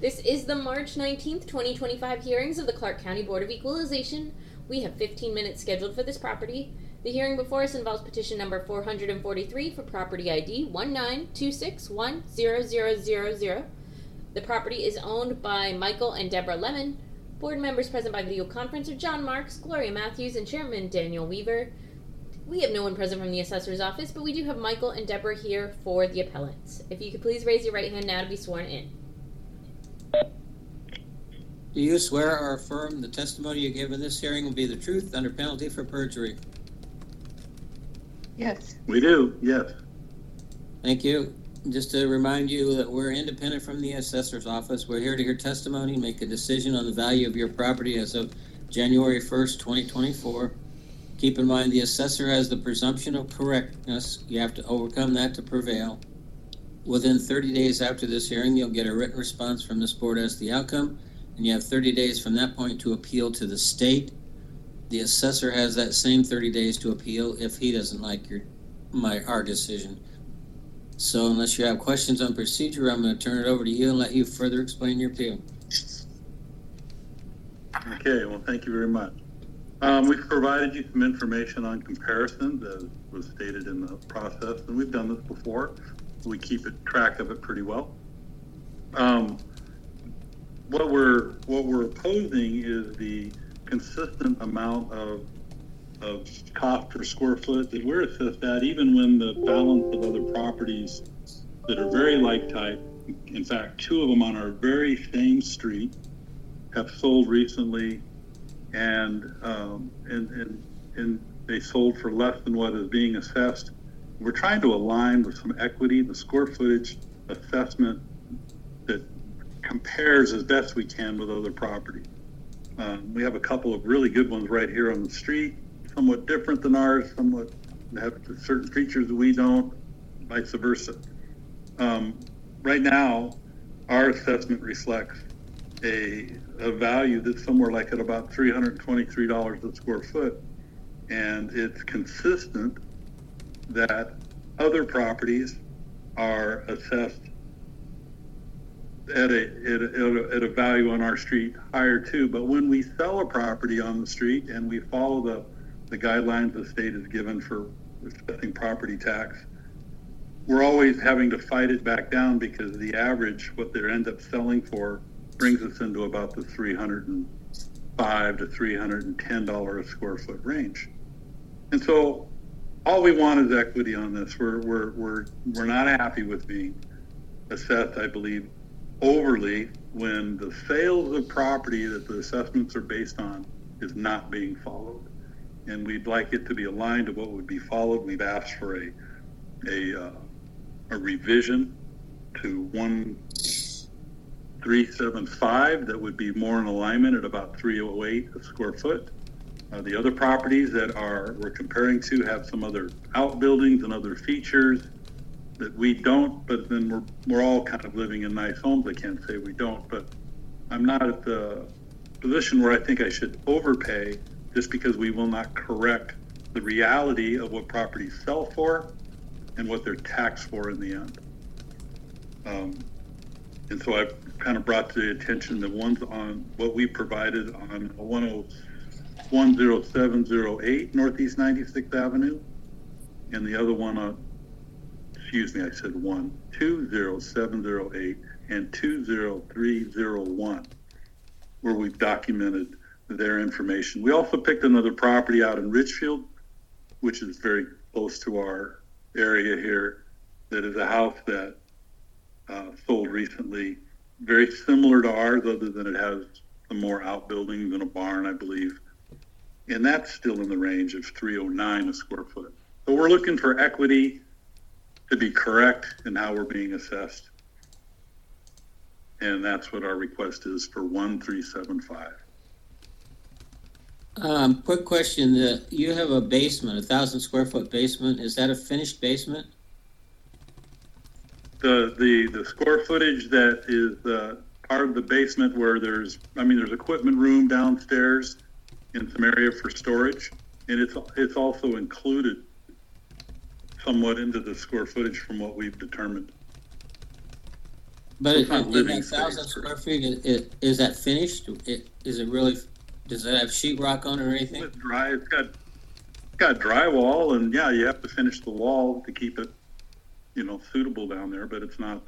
This is the March 19th, 2025 hearings of the Clark County Board of Equalization. We have 15 minutes scheduled for this property. The hearing before us involves petition number 443 for property ID 192610000. The property is owned by Michael and Deborah Lemon. Board members present by video conference are John Marks, Gloria Matthews, and Chairman Daniel Weaver. We have no one present from the assessor's office, but we do have Michael and Deborah here for the appellants. If you could please raise your right hand now to be sworn in. Do you swear or affirm the testimony you give in this hearing will be the truth under penalty for perjury? Yes. We do, yes. Thank you. Just to remind you that we're independent from the assessor's office. We're here to hear testimony and make a decision on the value of your property as of January 1st, 2024. Keep in mind the assessor has the presumption of correctness. You have to overcome that to prevail. Within 30 days after this hearing, you'll get a written response from this board as to the outcome, and you have 30 days from that point to appeal to the state. The assessor has that same 30 days to appeal if he doesn't like our decision. So unless you have questions on procedure, I'm going to turn it over to you and let you further explain your appeal. Okay, well, thank you very much. We've provided you some information on comparisons, as was stated in the process, and we've done this before. We keep track of it pretty well. What we're opposing is the consistent amount of cost per square foot that we're assessed at, even when the balance of other properties that are very like type, in fact, two of them on our very same street, have sold recently, and they sold for less than what is being assessed. We're trying to align with some equity, the square footage assessment that compares as best we can with other properties. We have a couple of really good ones right here on the street, somewhat different than ours, somewhat have certain features that we don't, vice versa. Right now, our assessment reflects a value that's somewhere like at about $323 a square foot. And it's consistent that other properties are assessed at a value on our street higher too. But when we sell a property on the street and we follow the guidelines the state has given for assessing property tax, we're always having to fight it back down because the average, what they end up selling for, brings us into about the $305 to $310 a square foot range. And so all we want is equity on this. We're not happy with being assessed, I believe, overly when the sales of property that the assessments are based on is not being followed. And we'd like it to be aligned to what would be followed. We've asked for a revision to 1375 that would be more in alignment at about 308 a square foot. The other properties that we're comparing to have some other outbuildings and other features that we don't, but then we're all kind of living in nice homes. I can't say we don't, but I'm not at the position where I think I should overpay just because we will not correct the reality of what properties sell for and what they're taxed for in the end. And so I've kind of brought to the attention the ones on what we provided on 10708 Northeast 96th Avenue, and the other one on, excuse me, I said 20708 and 20301, where we've documented their information. We also picked another property out in Richfield, which is very close to our area here, that is a house that sold recently, very similar to ours, other than it has some more outbuildings and a barn, I believe. And that's still in the range of 309 a square foot. So we're looking for equity to be correct in how we're being assessed. And that's what our request is for 1375. Quick question. You have a basement, 1,000 square foot basement. Is that a finished basement? The square footage that is part of the basement where there's equipment room downstairs and some area for storage, and it's also included somewhat into the square footage from what we've determined. But It's not in living that 1,000 space. square feet, is that finished? Is it really? Does it have sheetrock on it or anything? It's dry. It's got drywall, and yeah, you have to finish the wall to keep it, suitable down there. But it's not.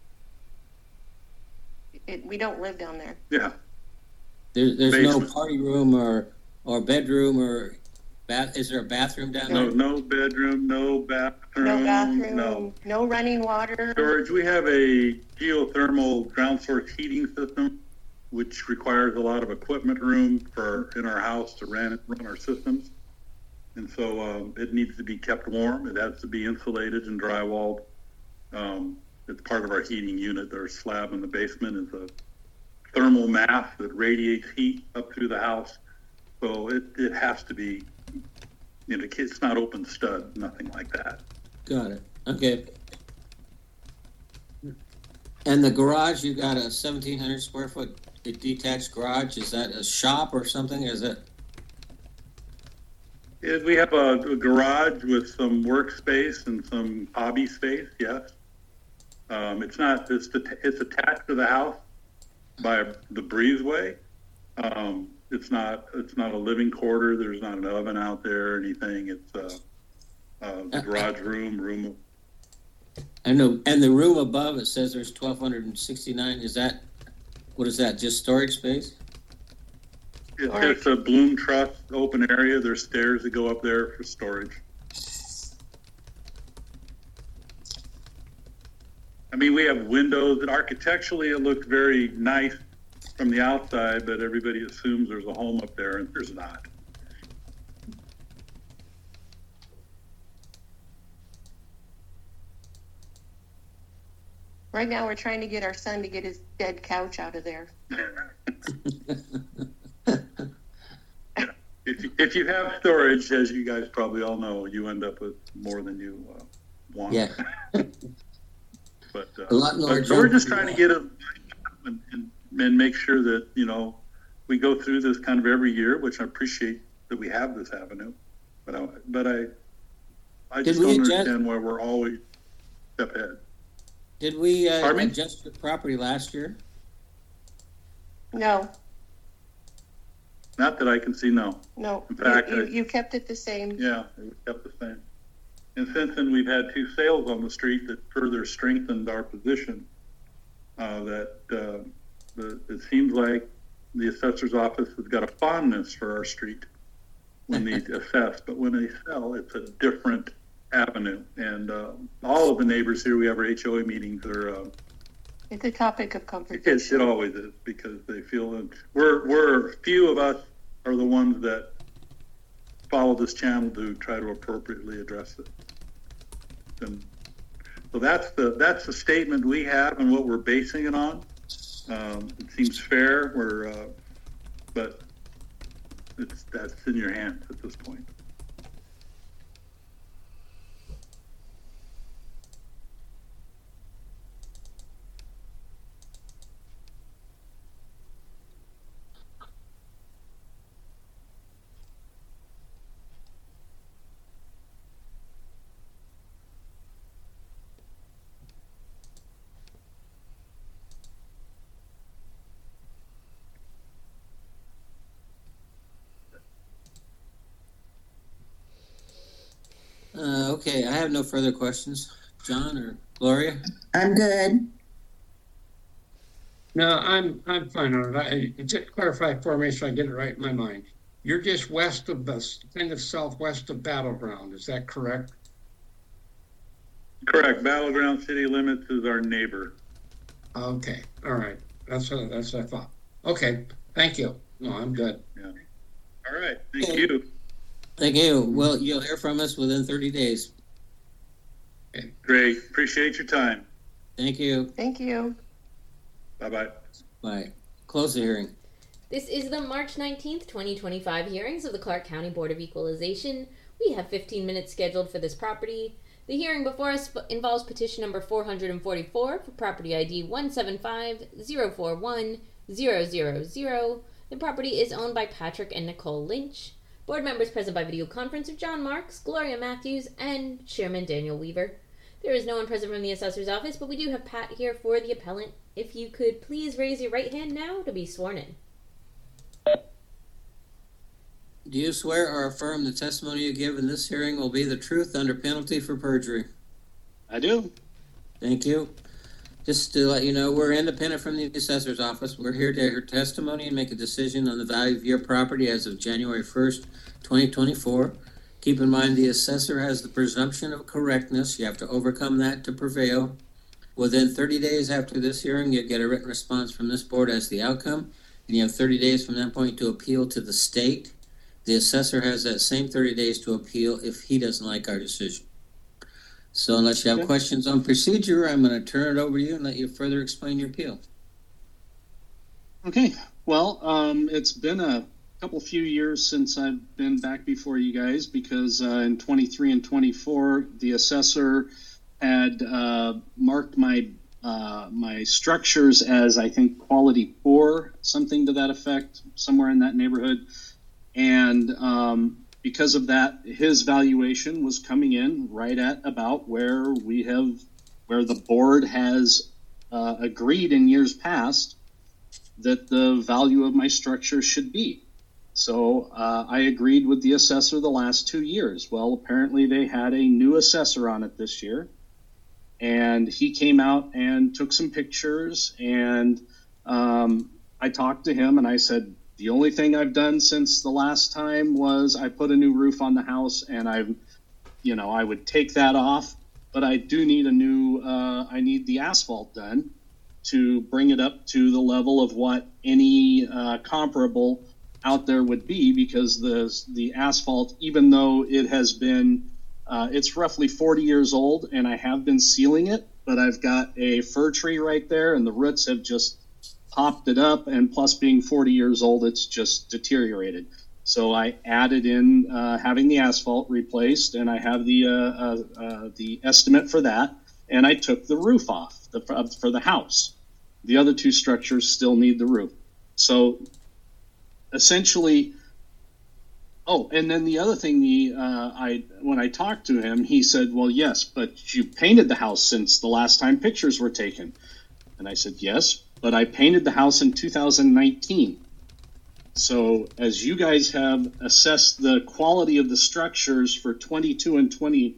We don't live down there. Yeah. There's no Basement. party room or bedroom or bath. Is there a bathroom down there? No bedroom, no bathroom. No bathroom, no running water. Storage. We have a geothermal ground source heating system, which requires a lot of equipment room in our house to run our systems. And so it needs to be kept warm. It has to be insulated and drywalled. It's part of our heating unit. Our slab in the basement is a thermal mass that radiates heat up through the house. So it has to be, it's not open stud, nothing like that. Got it. Okay. And the garage, you got a 1,700 square foot detached garage. Is that a shop or something? Is it? We have a garage with some workspace and some hobby space. Yes. It's not. It's attached to the house by the breezeway. It's not a living quarter. There's not an oven out there or anything. It's the garage room. I know. And the room above, it says there's 1,269. What is that? Just storage space? It's a Bloom Truss open area. There's stairs that go up there for storage. I mean, we have windows, and architecturally it looks very nice from the outside, but everybody assumes there's a home up there, and there's not. Right now, we're trying to get our son to get his dead couch out of there. If you have storage, as you guys probably all know, you end up with more than you want. Yeah. But A lot more so we're just junk. trying to get it and make sure that we go through this kind of every year, which I appreciate that we have this avenue. But I just don't understand why we're always a step ahead. Did we Pardon me? adjust the property last year? No, Not that I can see. No. In fact, you kept it the same. Yeah, it was kept the same. And since then, we've had 2 sales on the street that further strengthened our position. It seems like the assessor's office has got a fondness for our street when they assess, but when they sell, it's a different avenue. And all of the neighbors here, we have our HOA meetings, are It's a topic of conversation. it always is, because they feel that we're few of us are the ones that follow this channel to try to appropriately address it. And so that's the statement we have and what we're basing it on. It seems fair, but that's in your hands at this point. Okay, I have no further questions. John or Gloria? I'm good. No, I'm fine on it. Just clarify for me so I get it right in my mind. You're just west of kind of southwest of Battleground, is that correct? Correct. Battleground city limits is our neighbor. Okay, all right. That's what I thought. Okay, thank you. No, I'm good. Yeah. All right. Thank Okay. you. Thank you. Well, you'll hear from us within 30 days. Great. Appreciate your time. Thank you. Thank you. Bye-bye. Bye. Close the hearing. This is the March 19th, 2025 hearings of the Clark County Board of Equalization. We have 15 minutes scheduled for this property. The hearing before us involves petition number 444 for property ID 175041000. The property is owned by Patrick and Nicole Lynch. Board members present by video conference are John Marks, Gloria Matthews, and Chairman Daniel Weaver. There is no one present from the assessor's office, but we do have Pat here for the appellant. If you could please raise your right hand now to be sworn in. Do you swear or affirm the testimony you give in this hearing will be the truth under penalty for perjury? I do. Thank you. Just to let you know, we're independent from the assessor's office. We're here to hear testimony and make a decision on the value of your property as of January 1st, 2024. Keep in mind the assessor has the presumption of correctness. You have to overcome that to prevail. Within 30 days after this hearing, you'll get a written response from this board as the outcome, and you have 30 days from that point to appeal to the state. The assessor has that same 30 days to appeal if he doesn't like our decision. So unless you have questions on procedure, I'm going to turn it over to you and let you further explain your appeal. Okay. Well, it's been a few years since I've been back before you guys because in 23 and 24, the assessor had marked my structures as, I think, quality poor, something to that effect, somewhere in that neighborhood. And because of that, his valuation was coming in right at about where the board has agreed in years past that the value of my structure should be. So I agreed with the assessor the last 2 years. Well, apparently they had a new assessor on it this year, and he came out and took some pictures, and I talked to him and I said, the only thing I've done since the last time was I put a new roof on the house, and I would take that off, but I do need I need the asphalt done to bring it up to the level of what any comparable out there would be, because the asphalt, even though it has been, it's roughly 40 years old, and I have been sealing it, but I've got a fir tree right there, and the roots have just popped it up, and plus being 40 years old, it's just deteriorated. So I added in having the asphalt replaced, and I have the estimate for that, and I took the roof off for the house. The other two structures still need the roof. So essentially, and then the other thing, when I talked to him, he said, well, yes, but you painted the house since the last time pictures were taken. And I said, yes, but I painted the house in 2019. So as you guys have assessed the quality of the structures for 23 and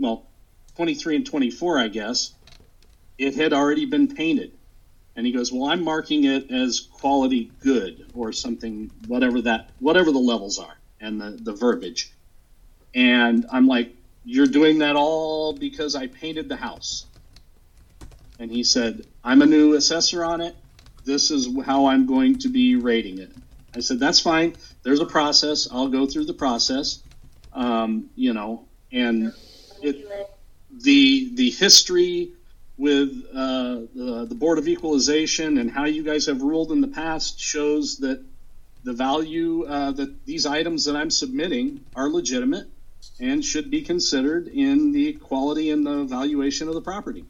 24, I guess, it had already been painted. And he goes, well, I'm marking it as quality good or something, whatever the levels are and the verbiage. And I'm like, you're doing that all because I painted the house. And he said, I'm a new assessor on it. This is how I'm going to be rating it. I said, that's fine. There's a process. I'll go through the process. And the history with the Board of Equalization and how you guys have ruled in the past shows that the value that these items that I'm submitting are legitimate and should be considered in the quality and the valuation of the property.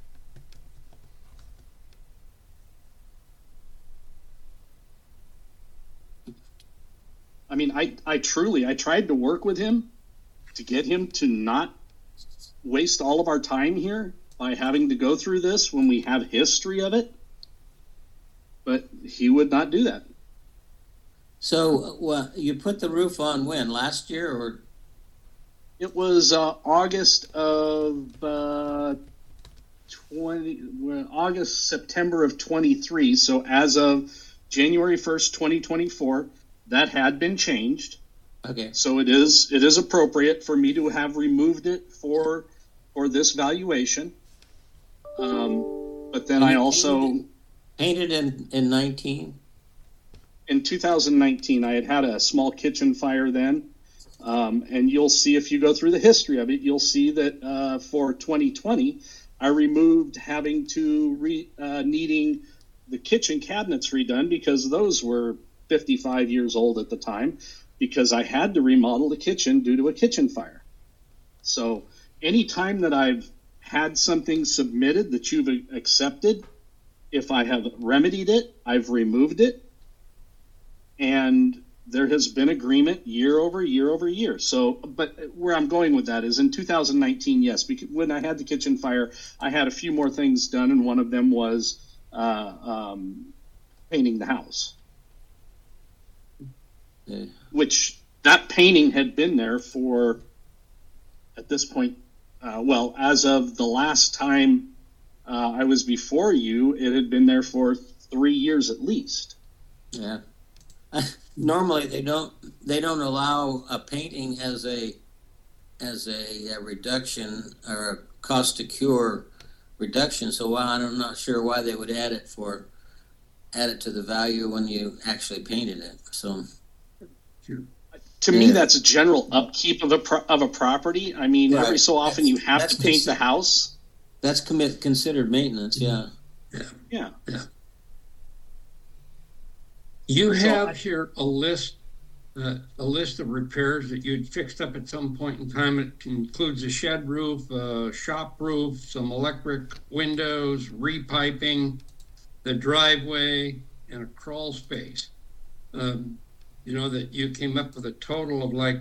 I mean, I tried to work with him to get him to not waste all of our time here by having to go through this when we have history of it, but he would not do that. So you put the roof on when? Last year or? It was August, September of 23. So as of January 1st, 2024, that had been changed. Okay. So it is appropriate for me to have removed it for this valuation. But then I also painted in 19. In 2019, I had a small kitchen fire then, and you'll see if you go through the history of it, you'll see that for 2020, I removed having to needing the kitchen cabinets redone because those were 55 years old at the time, because I had to remodel the kitchen due to a kitchen fire. So any time that I've had something submitted that you've accepted, if I have remedied it, I've removed it. And there has been agreement year over year over year. So, but where I'm going with that is in 2019, yes, because when I had the kitchen fire, I had a few more things done, and one of them was painting the house. Yeah. Which that painting had been there for, at this point, as of the last time I was before you, it had been there for 3 years at least. Yeah. Normally they don't allow a painting as a reduction or a cost to cure reduction. So while I'm not sure why they would add it to the value when you actually painted it. So to me, that's a general upkeep of a property. I mean, right. Every so often you have to paint the house. That's considered maintenance. Yeah. Yeah. You have here a list of repairs that you'd fixed up at some point in time. It includes a shed roof, a shop roof, some electric windows, repiping, the driveway, and a crawl space. That you came up with a total of like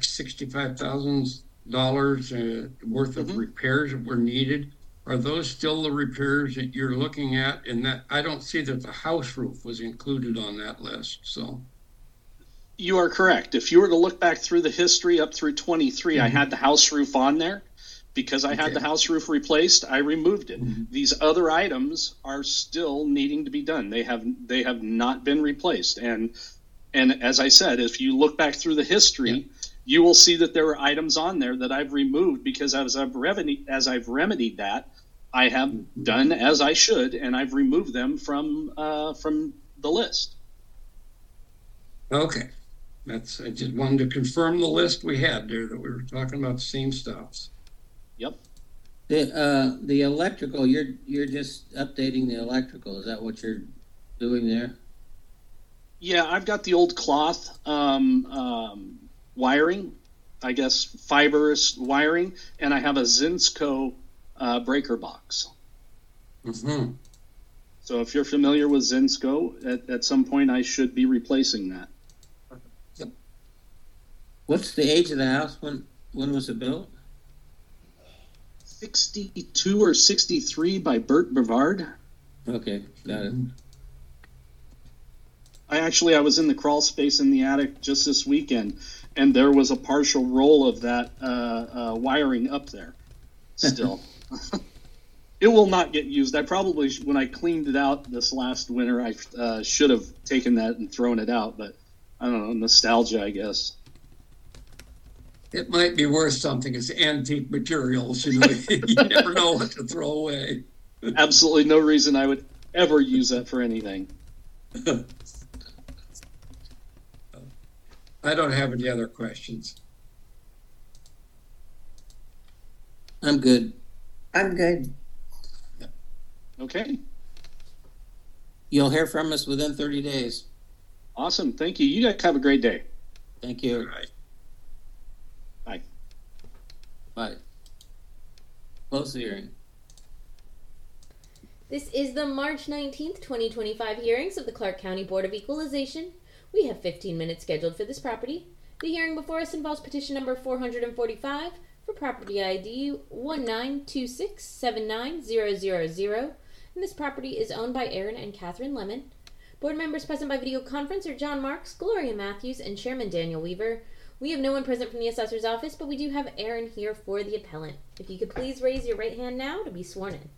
$65,000 worth of repairs that were needed. Are those still the repairs that you're looking at? And that I don't see that the house roof was included on that list. So you are correct. If you were to look back through the history up through 23, I had the house roof on there. Because I had the house roof replaced, I removed it. These other items are still needing to be done. They have not been replaced. And as I said, if you look back through the history, you will see that there are items on there that I've removed because as I've remedied that, I have done as I should, and I've removed them from the list. Okay. I just wanted to confirm the list we had there, that we were talking about the same stuff. Yep. The electrical, you're just updating the electrical. Is that what you're doing there? Yeah, I've got the old cloth wiring, I guess fibrous wiring, and I have a Zinsco breaker box. Mm-hmm. So if you're familiar with Zinsco, at some point I should be replacing that. Yep. What's the age of the house? When was it built? 62 or 63 by Bert Brevard. Okay, got it. I was in the crawl space in the attic just this weekend, and there was a partial roll of that wiring up there still. It will not get used. I probably, when I cleaned it out this last winter, I should have taken that and thrown it out, but I don't know, nostalgia, I guess. It might be worth something. It's antique materials. You never know what to throw away. Absolutely no reason I would ever use that for anything. I don't have any other questions. I'm good. Okay. You'll hear from us within 30 days. Awesome. Thank you. You guys have a great day. Thank you. All right. Bye. Bye. Close the hearing. This is the March 19th, 2025 hearings of the Clark County Board of Equalization. We have 15 minutes scheduled for this property. The hearing before us involves petition number 445 for property ID 192679000, and this property is owned by Aaron and Catherine Lemon. Board members present by video conference are John Marks, Gloria Matthews, and Chairman Daniel Weaver. We have no one present from the assessor's office, but we do have Aaron here for the appellant. If you could please raise your right hand now to be sworn in.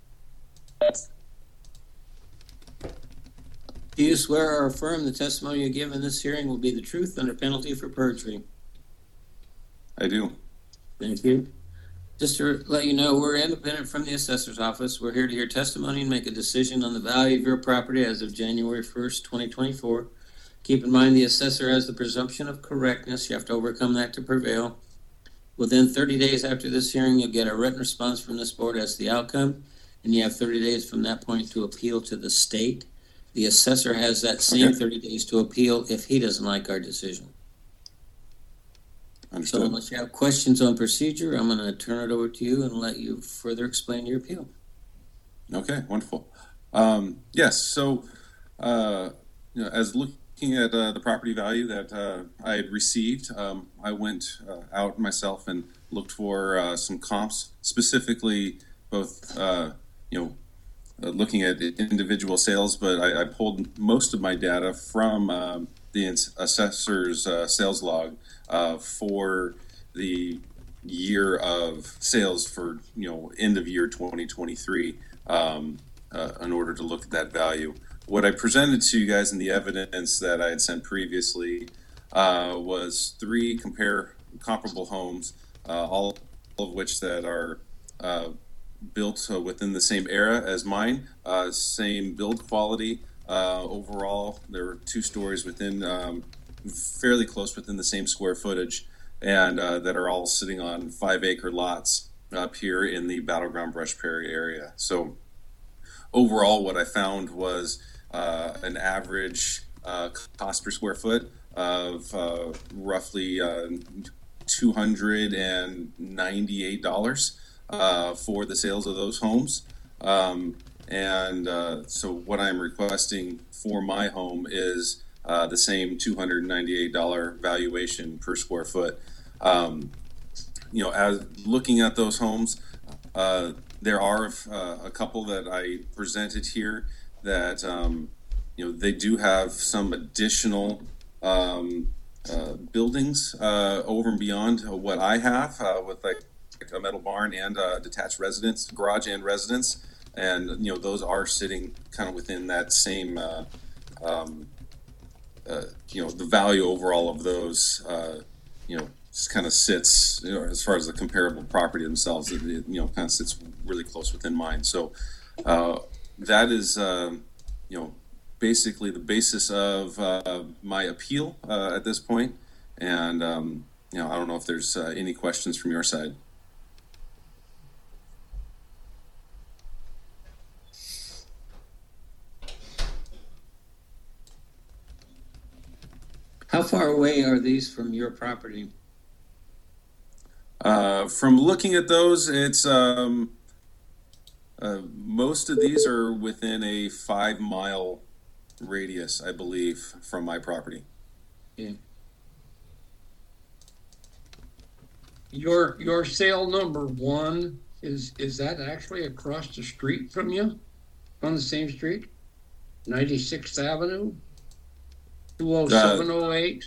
Do you swear or affirm the testimony you give in this hearing will be the truth under penalty for perjury? I do. Thank you. Just to let you know, we're independent from the assessor's office. We're here to hear testimony and make a decision on the value of your property as of January 1st, 2024. Keep in mind the assessor has the presumption of correctness. You have to overcome that to prevail. Within 30 days after this hearing, you'll get a written response from this board as to the outcome, and you have 30 days from that point to appeal to the state. The assessor has that same 30 days to appeal if he doesn't like our decision. Understood. So unless you have questions on procedure, I'm going to turn it over to you and let you further explain your appeal. Okay, wonderful. Yes, so as looking at the property value that I had received, I went out myself and looked for some comps, specifically both, looking at individual sales, but I pulled most of my data from the assessor's sales log for the year of sales for end of year 2023 in order to look at that value. What I presented to you guys in the evidence that I had sent previously was three comparable homes, all of which that are built within the same era as mine, same build quality. Overall, there were 2 stories within fairly close within the same square footage, and that are all sitting on 5-acre lots up here in the Battleground Brush Prairie area. So overall, what I found was an average cost per square foot of roughly $298 for the sales of those homes. So what I'm requesting for my home is the same $298 valuation per square foot. As looking at those homes, there are a couple that I presented here that they do have some additional buildings over and beyond what I have with like a metal barn and detached residence, garage and residence, and those are sitting kind of within that same the value overall of those just kind of sits as far as the comparable property themselves, it kind of sits really close within mine. So that is basically the basis of my appeal at this point, and I don't know if there's any questions from your side. How far away are these from your property? From looking at those, it's most of these are within a 5-mile radius, I believe, from my property. Yeah. Your sale number 1 is that actually across the street from you, on the same street, 96th Avenue, 20708?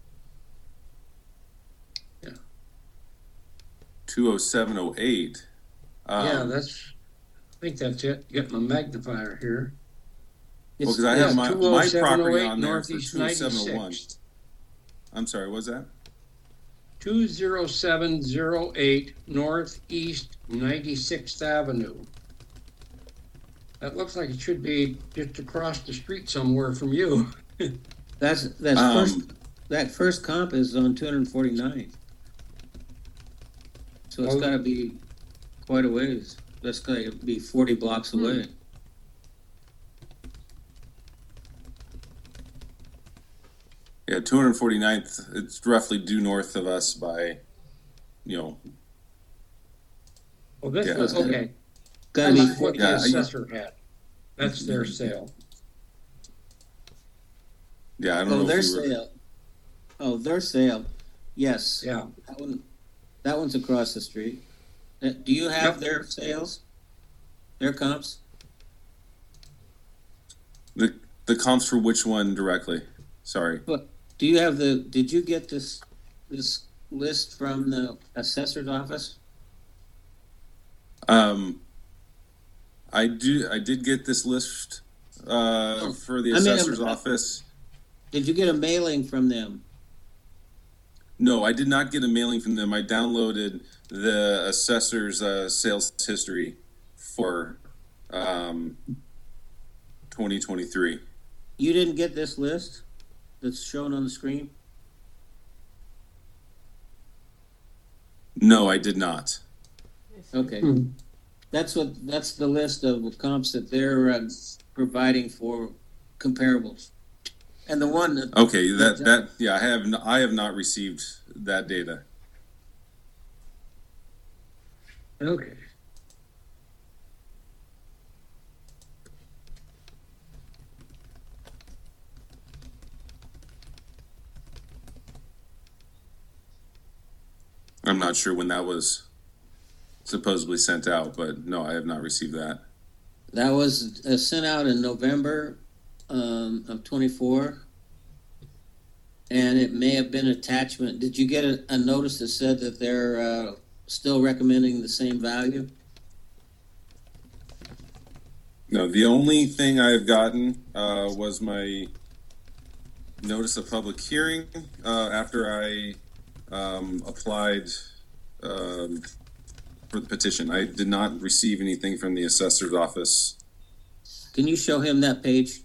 20708. Yeah, I think that's it. Getting a magnifier here. Because I have my property on there for Northeast 20701. 96th. I'm sorry, what's that? 20708 Northeast 96th Avenue. That looks like it should be just across the street somewhere from you. That first comp is on 249. So it's got to be quite a ways. That's got to be 40 blocks away. Yeah, 249th, it's roughly due north of us by, Well, this Yeah. is okay. Got to be That's what 40. the assessor had. That's their sale. yeah, I don't Oh, know their if you were, sale. Oh, their sale. Yes. Yeah. That one's across the street. Do you have Yep. their sales? Their comps? the comps for which one directly? Sorry. But do you have did you get this list from the assessor's office? I did get this list for the assessor's office. Did you get a mailing from them? No, I did not get a mailing from them. I downloaded the assessor's sales history for 2023. You didn't get this list that's shown on the screen? No, I did not. Okay. That's the list of comps that they're providing for comparables. And the one that Okay, I have not received that data. Okay. I'm not sure when that was supposedly sent out, but no, I have not received that. That was sent out in November of 24, and it may have been attachment. Did you get a notice that said that they're still recommending the same value? No, the only thing I've gotten was my notice of public hearing after I applied for the petition. I did not receive anything from the assessor's office. Can you show him that page?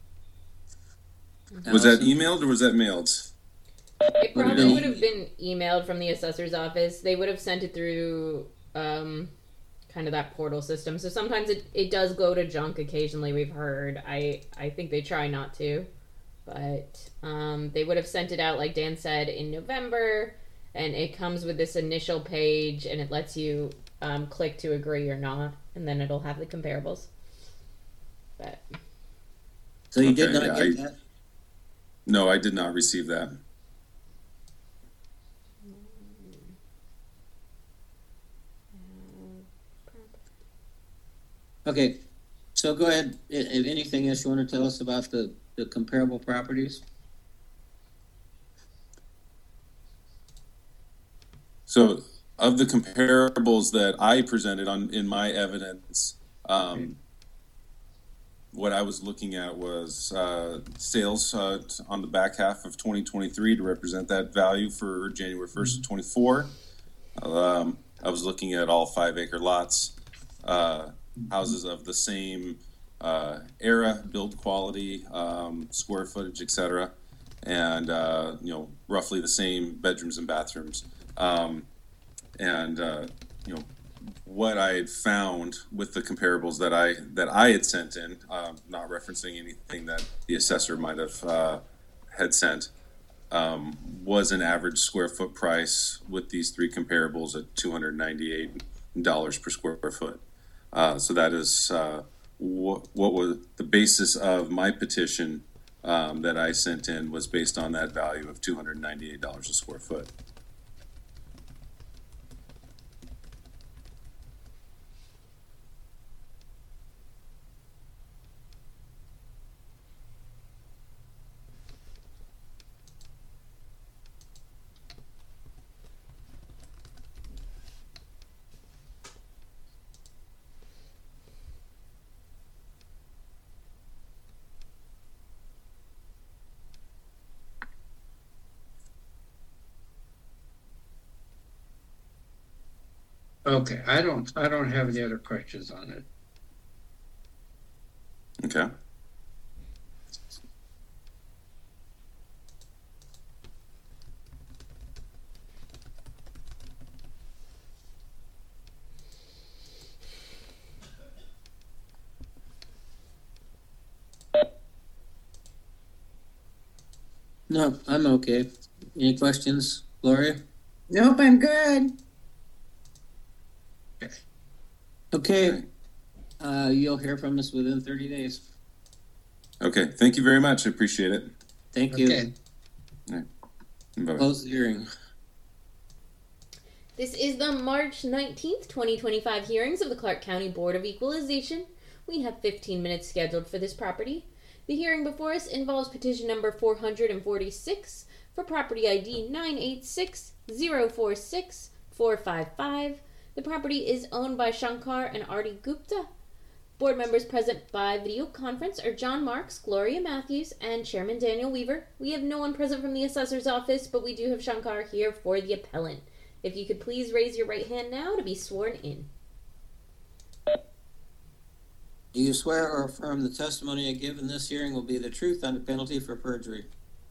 Was that emailed or was that mailed? It probably would have been emailed from the assessor's office. They would have sent it through kind of that portal system. So sometimes it does go to junk occasionally, we've heard. I think they try not to. But they would have sent it out, like Dan said, in November. And it comes with this initial page, and it lets you click to agree or not. And then it'll have the comparables. But So you did not get that? No, I did not receive that. Okay, so go ahead. If anything else you want to tell us about the comparable properties? So, of the comparables that I presented in my evidence, what I was looking at was sales on the back half of 2023 to represent that value for January 1st of 24. I was looking at all 5-acre lots, houses of the same era, build quality, square footage, etc., and roughly the same bedrooms and bathrooms. What I had found with the comparables that I had sent in, not referencing anything that the assessor might have had sent, was an average square foot price with these three comparables at $298 per square foot. So that is what was the basis of my petition that I sent in, was based on that value of $298 a square foot. Okay, I don't have any other questions on it. Okay. No, I'm okay. Any questions, Gloria? Nope, I'm good. Okay. You'll hear from us within 30 days. Okay. Thank you very much. I appreciate it. Thank you. Okay. All right. Bye-bye. Close the hearing. this is the March 19th, 2025 hearings of the Clark County Board of Equalization. We have 15 minutes scheduled for this property. The hearing before us involves petition number 446 for property ID 986046455. The property is owned by Shankar and Arti Gupta. Board members present by video conference are John Marks, Gloria Matthews, and Chairman Daniel Weaver. We have no one present from the assessor's office, but we do have Shankar here for the appellant. If you could please raise your right hand now to be sworn in. Do you swear or affirm the testimony I give in this hearing will be the truth under penalty for perjury?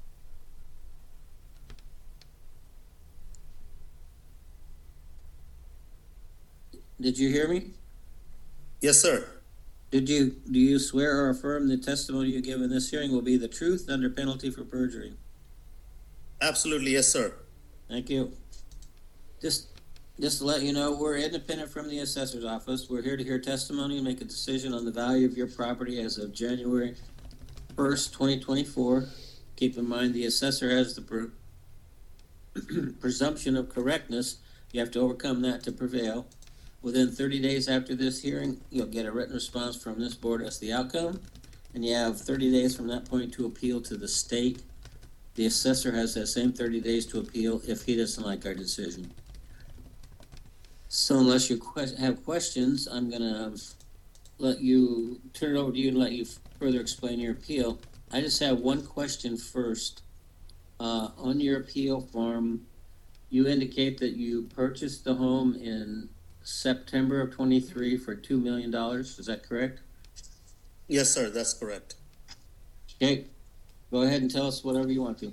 Did you hear me? Yes, sir. Do you swear or affirm the testimony you give in this hearing will be the truth under penalty for perjury? Absolutely, yes, sir. Thank you. Just to let you know, we're independent from the assessor's office. We're here to hear testimony and make a decision on the value of your property as of January 1st, 2024. Keep in mind the assessor has the presumption of correctness You have to overcome that to prevail. Within 30 days after this hearing, you'll get a written response from this board as the outcome, and you have 30 days from that point to appeal to the state. The assessor has that same 30 days to appeal if he doesn't like our decision. So unless you have questions, I'm going to let you turn it over to you and let you further explain your appeal. I just have one question first. On your appeal form, you indicate that you purchased the home in September of 23 for $2 million. Is that correct? Yes, sir, that's correct. Okay. Go ahead and tell us whatever you want to.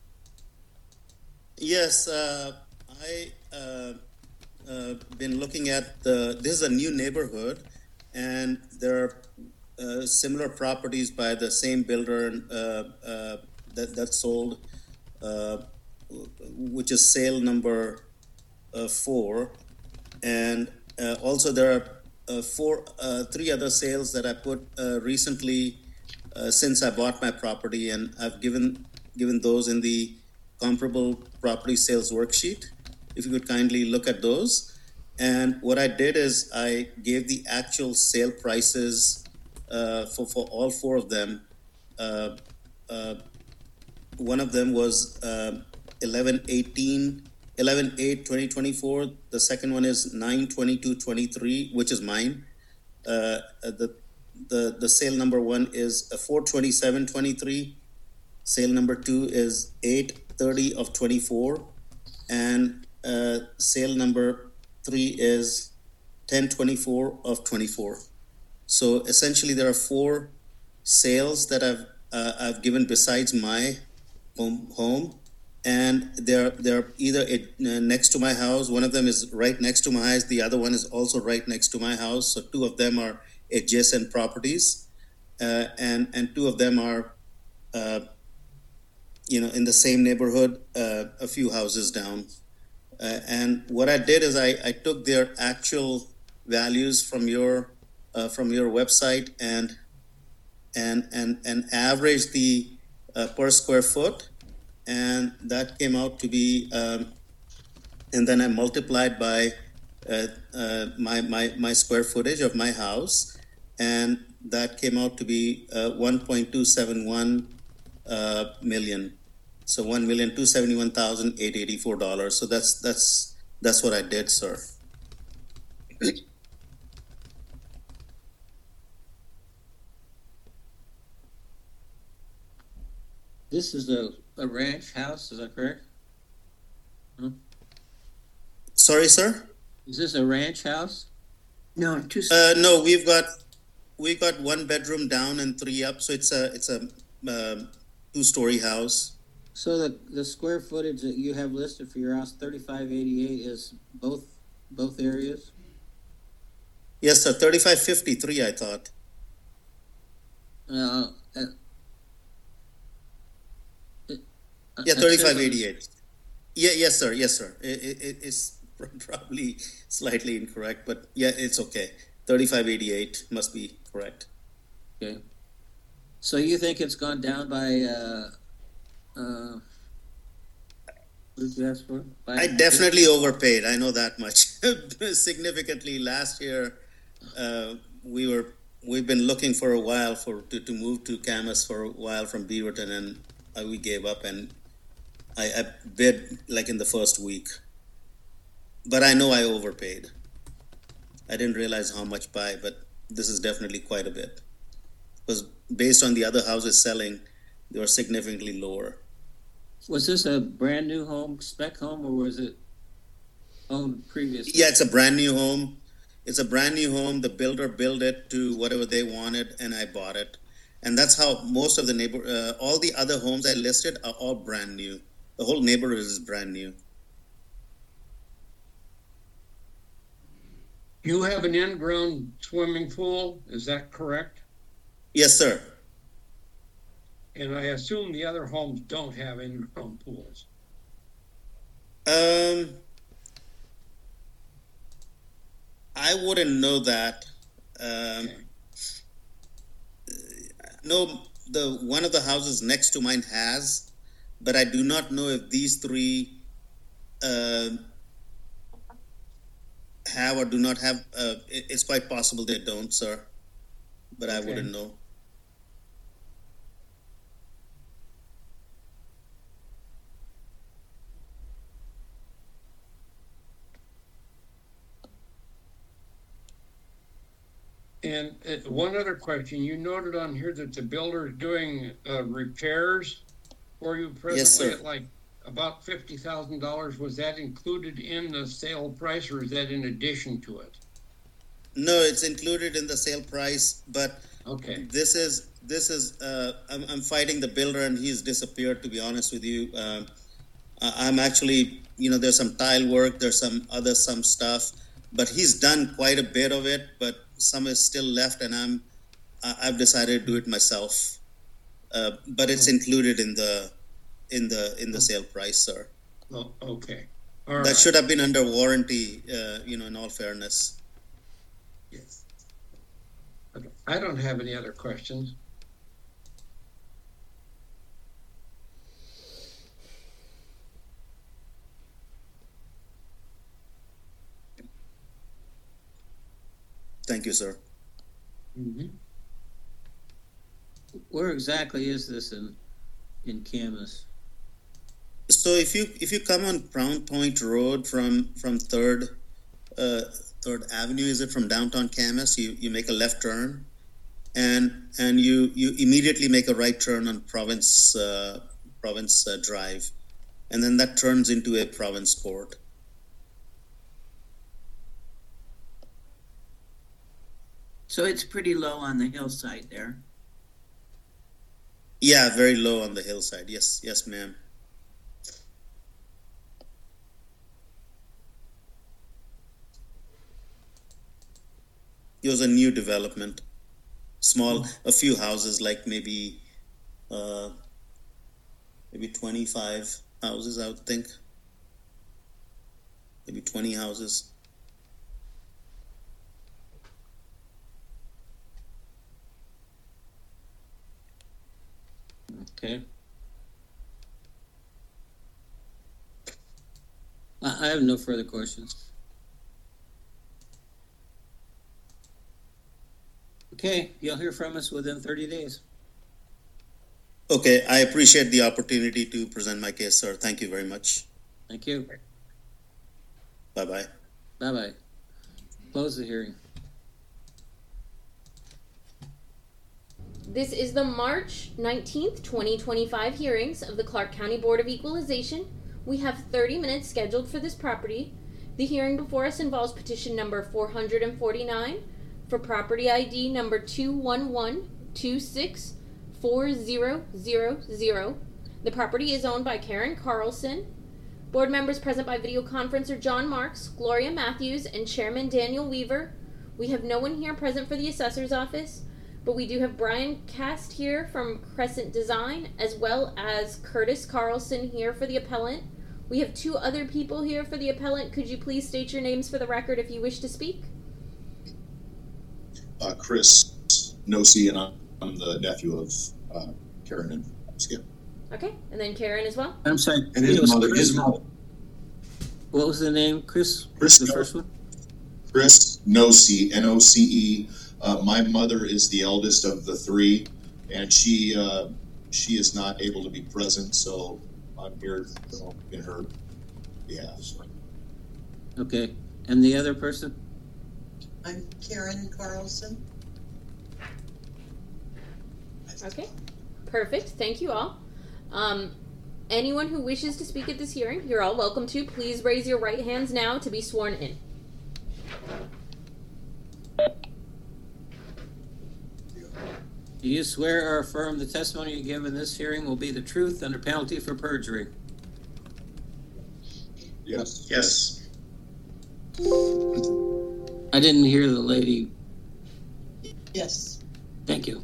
Yes, I been looking at this is a new neighborhood, and there are similar properties by the same builder that sold, which is sale number 4, and also there are three other sales that I put recently since I bought my property, and I've given those in the comparable property sales worksheet. If you could kindly look at those. And what I did is I gave the actual sale prices for all 4 of them. One of them was 11/8/2024. The second one is 9/22/23, which is mine. The sale number 1 is 4/27/23. Sale number 2 is 8/30/24, and sale number 3 is 10/24/24. So essentially, there are 4 sales that I've given besides my home, and they're either next to my house. One of them is right next to my house. The other one is also right next to my house. So 2 of them are adjacent properties, and 2 of them are in the same neighborhood, a few houses down. And what I did is I took their actual values from your website and averaged the per square foot, and that came out to be, and then I multiplied by my square footage of my house, and that came out to be 1.271 million. So $1,271,884. So that's what I did, sir. This is a ranch house, is that correct? Huh? Sorry, sir? Is this a ranch house? No, no, we've got 1 bedroom down and 3 up, so it's a 2-story house. So the square footage that you have listed for your house, 3588, is both areas? Yes, sir. 3553, I thought. Yeah, 3588. Yeah, yes, sir. Yes, sir. It's probably slightly incorrect, but yeah, it's okay. 3588 must be correct. Okay. So you think it's gone down by what did you ask for? I definitely overpaid. I know that much. Significantly. Last year, we've been looking for a while to move to Camas for a while from Beaverton, and we gave up, and I bid like in the first week. But I know I overpaid. I didn't realize how much by, but this is definitely quite a bit. Because based on the other houses selling, they were significantly lower. Was this a brand new home, spec home, or was it owned previously? Yeah, it's a brand new home. It's a brand new home. The builder built it to whatever they wanted, and I bought it. And that's how most of the all the other homes I listed are all brand new. The whole neighborhood is brand new. You have an in-ground swimming pool, is that correct? Yes, sir. And I assume the other homes don't have in-ground pools. I wouldn't know that. Okay. No, one of the houses next to mine has, but I do not know if these 3 have or do not have. It's quite possible they don't, sir, but I wouldn't know. And one other question, you noted on here that the builder is doing repairs for you presently at like about $50,000. Was that included in the sale price, or is that in addition to it? No, it's included in the sale price, but this is I'm fighting the builder, and he's disappeared, to be honest with you. I'm actually, there's some tile work, there's some stuff, but he's done quite a bit of it, but some is still left, and I've decided to do it myself. But it's included in the sale price, sir. Oh, okay. That should have been under warranty, in all fairness. Yes. Okay. I don't have any other questions. Thank you, sir. Mm-hmm. Where exactly is this in Camas? So if you come on Crown Point Road from Third Avenue, is it from downtown Camas? You make a left turn, and you immediately make a right turn on Province Drive, and then that turns into a Province Court. So it's pretty low on the hillside there. Yeah, very low on the hillside. Yes, ma'am. It was a new development. Small, a few houses, like maybe 25 houses, I would think. Maybe 20 houses. Okay. I have no further questions. Okay, you'll hear from us within 30 days. Okay, I appreciate the opportunity to present my case, sir. Thank you very much. Thank you. Bye-bye. Bye-bye. Close the hearing. This is the March 19th, 2025 hearings of the Clark County Board of Equalization. We have 30 minutes scheduled for this property. The hearing before us involves petition number 449 for property ID number 211264000. The property is owned by Karen Carlson. Board members present by video conference are John Marks, Gloria Matthews, and Chairman Daniel Weaver. We have no one here present for the assessor's office, but we do have Brian Cast here from Crescent Design, as well as Curtis Carlson here for the appellant. We have two other people here for the appellant. Could you please state your names for the record if you wish to speak? Chris Nosey, and I'm the nephew of Karen and Skip. Okay, and then Karen as well? I'm sorry. And his mother. What was the name, Chris? Chris, the first one? Chris Nosey, N-O-C-E. My mother is the eldest of the three, and she is not able to be present, so I'm here in her behalf. Okay, and the other person? I'm Karen Carlson. Okay, perfect. Thank you all. Anyone who wishes to speak at this hearing, you're all welcome to. Please raise your right hands now to be sworn in. Do you swear or affirm the testimony you give in this hearing will be the truth under penalty for perjury? Yes. Yes. I didn't hear the lady. Yes. Thank you.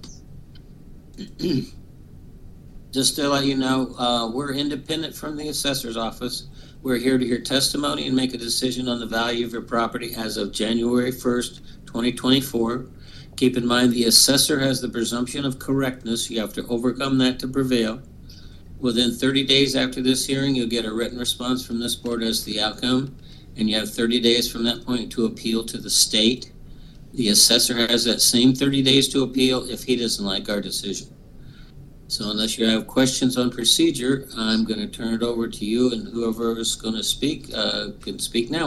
Just to let you know, we're independent from the assessor's office. We're here to hear testimony and make a decision on the value of your property as of January 1st, 2024. Keep in mind the assessor has the presumption of correctness. You have to overcome that to prevail. Within 30 days after this hearing, you'll get a written response from this board as to the outcome. and you have 30 days from that point to appeal to the state. The assessor has that same 30 days to appeal if he doesn't like our decision. So unless you have questions on procedure, I'm going to turn it over to you, and whoever is going to speak can speak now.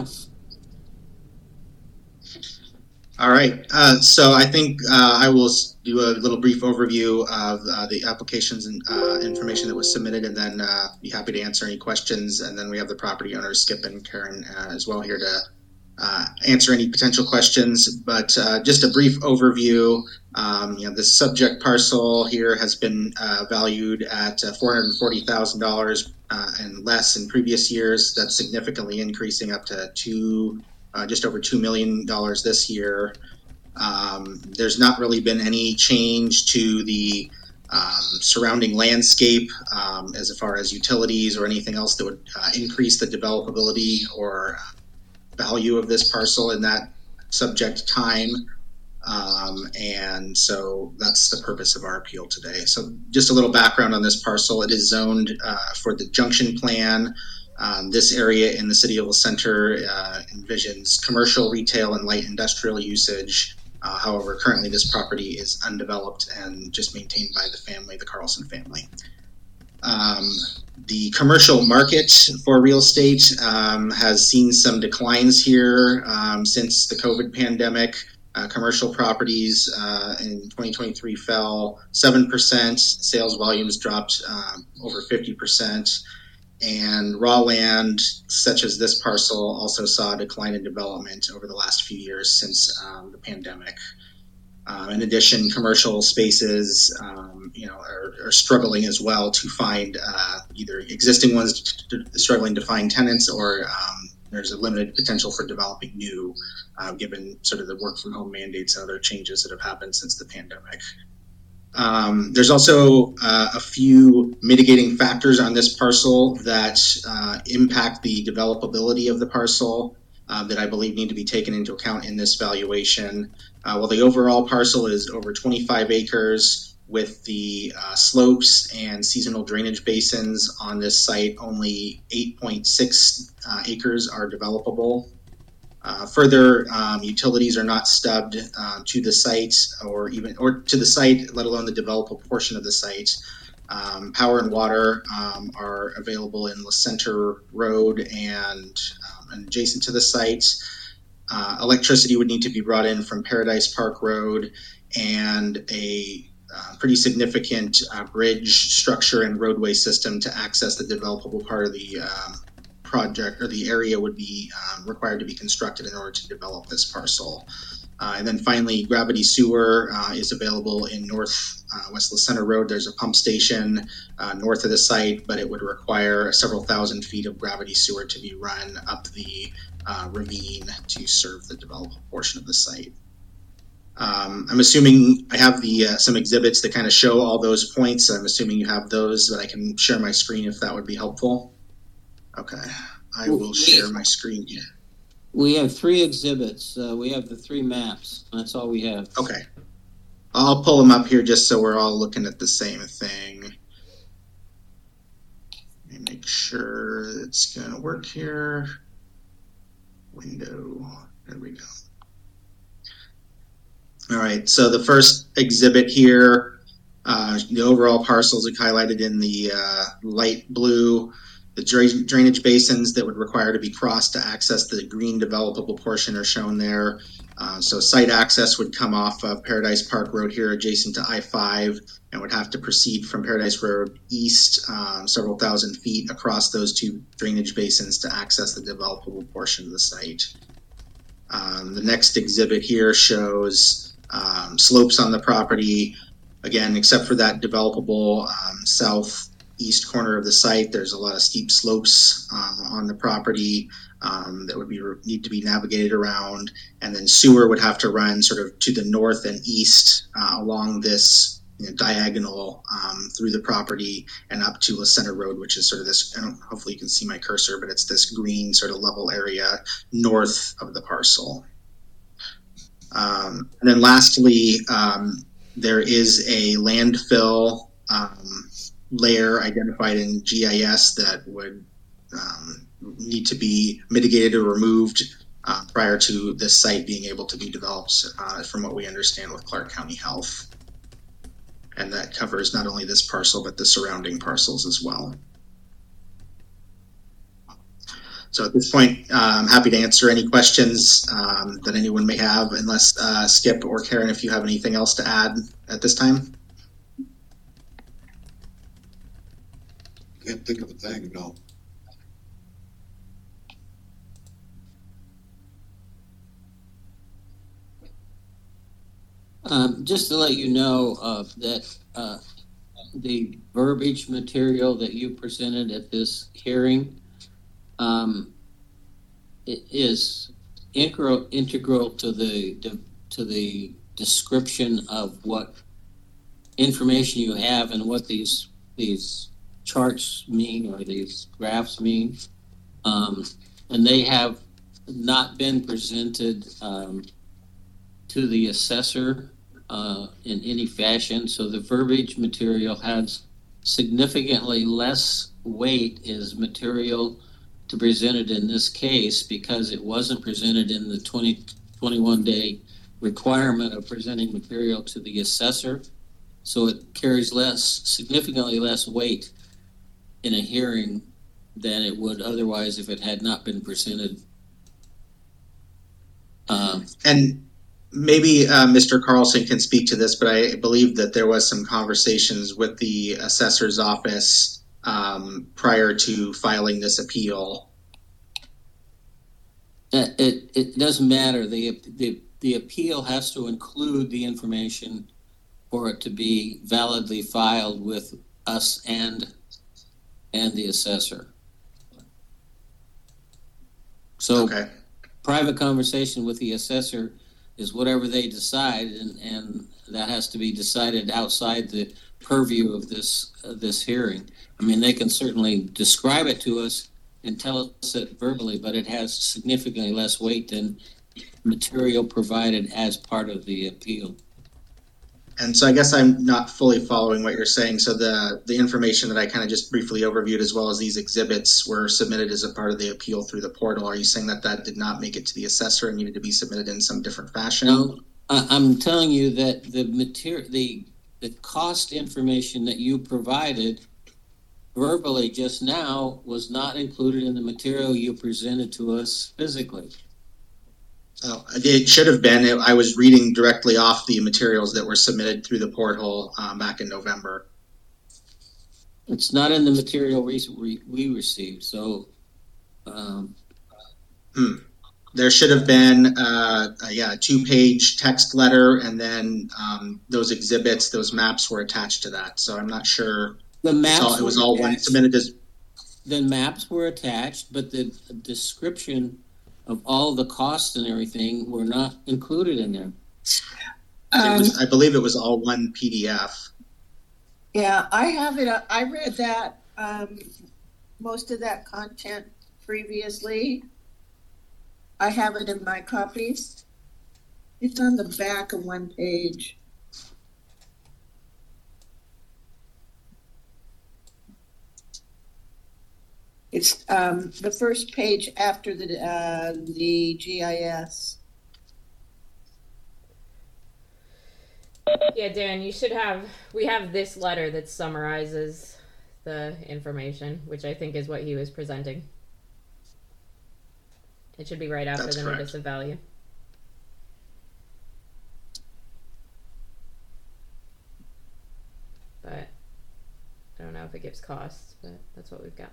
All right. So I think I will do a little brief overview of the applications and information that was submitted, and then be happy to answer any questions. And then we have the property owners, Skip and Karen, as well here to answer any potential questions. But just a brief overview. The subject parcel here has been valued at $440,000 and less in previous years. That's significantly increasing up to just over $2 million this year. There's not really been any change to the surrounding landscape as far as utilities or anything else that would increase the developability or value of this parcel in that subject time. And so that's the purpose of our appeal today. So just a little background on this parcel. It is zoned for the junction plan. This area in the city of La Center envisions commercial, retail, and light industrial usage. However, currently this property is undeveloped and just maintained by the family, the Carlson family. The commercial market for real estate has seen some declines here since the COVID pandemic. Commercial properties in 2023 fell 7%. Sales volumes dropped over 50%. And raw land, such as this parcel, also saw a decline in development over the last few years since the pandemic. In addition, commercial spaces, are struggling as well to find either existing ones struggling to find tenants, or there's a limited potential for developing new, given sort of the work from home mandates and other changes that have happened since the pandemic. There's also a few mitigating factors on this parcel that impact the developability of the parcel that I believe need to be taken into account in this valuation. While the overall parcel is over 25 acres, with the slopes and seasonal drainage basins on this site, only 8.6 acres are developable. Further, utilities are not stubbed to the site or to the site, let alone the developable portion of the site. Power and water are available in La Center Road and adjacent to the site. Electricity would need to be brought in from Paradise Park Road, and a pretty significant bridge structure and roadway system to access the developable part of the project, or the area, would be required to be constructed in order to develop this parcel. And then finally, gravity sewer is available in West La Center Road. There's a pump station north of the site, but it would require several thousand feet of gravity sewer to be run up the ravine to serve the developable portion of the site. I'm assuming I have some exhibits that kind of show all those points. I'm assuming you have those, but I can share my screen if that would be helpful. Okay, I will share my screen here. We have 3 exhibits. We have the 3 maps. That's all we have. Okay. I'll pull them up here just so we're all looking at the same thing. Let me make sure it's going to work here. Window. There we go. All right, so the first exhibit here, the overall parcels are highlighted in the light blue. The drainage basins that would require to be crossed to access the green developable portion are shown there. So site access would come off of Paradise Park Road here adjacent to I-5, and would have to proceed from Paradise Road east several thousand feet across those 2 drainage basins to access the developable portion of the site. The next exhibit here shows slopes on the property. Again, except for that developable southeast corner of the site, there's a lot of steep slopes on the property that would need to be navigated around, and then sewer would have to run sort of to the north and east along this diagonal through the property and up to La Center Road, which is sort of this, hopefully you can see my cursor, but it's this green sort of level area north of the parcel. And then lastly, there is a landfill layer identified in GIS that would need to be mitigated or removed prior to this site being able to be developed, from what we understand with Clark County Health. And that covers not only this parcel, but the surrounding parcels as well. So at this point, I'm happy to answer any questions that anyone may have, unless Skip or Karen, if you have anything else to add at this time. Can't think of a thing, no. Just to let you know that the verbiage material that you presented at this hearing it is integral to the description of what information you have and what these charts mean or these graphs mean, and they have not been presented to the assessor in any fashion. So the verbiage material has significantly less weight as material to present it in this case because it wasn't presented in the 21-day requirement of presenting material to the assessor. So it carries significantly less weight in a hearing than it would otherwise if it had not been presented. And maybe Mr. Carlson can speak to this, but I believe that there was some conversations with the assessor's office prior to filing this appeal. It doesn't matter. The appeal has to include the information for it to be validly filed with us and the assessor. So okay. Private conversation with the assessor is whatever they decide, and that has to be decided outside the purview of this hearing. I mean, they can certainly describe it to us and tell us it verbally, but it has significantly less weight than material provided as part of the appeal. And so I guess I'm not fully following what you're saying. So the information that I kind of just briefly overviewed, as well as these exhibits, were submitted as a part of the appeal through the portal. Are you saying that did not make it to the assessor and needed to be submitted in some different fashion? No, I'm telling you that the cost information that you provided verbally just now was not included in the material you presented to us physically. Oh, it should have been. I was reading directly off the materials that were submitted through the portal back in November. It's not in the material we received, so... There should have been a 2-page text letter, and then those exhibits, those maps were attached to that. So I'm not sure. The maps it was all one submitted as. The maps were attached, but the description of all the costs and everything were not included in there. I believe it was all one PDF. Yeah, I have it. I read that most of that content previously. I have it in my copies. It's on the back of one page. It's the first page after the GIS. Yeah, Dan, we have this letter that summarizes the information, which I think is what he was presenting. It should be right after the notice of value. But I don't know if it gives costs, but that's what we've got.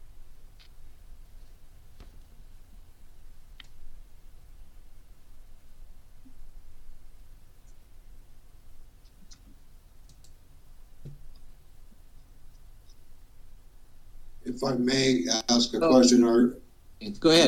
If I may ask a question, go ahead.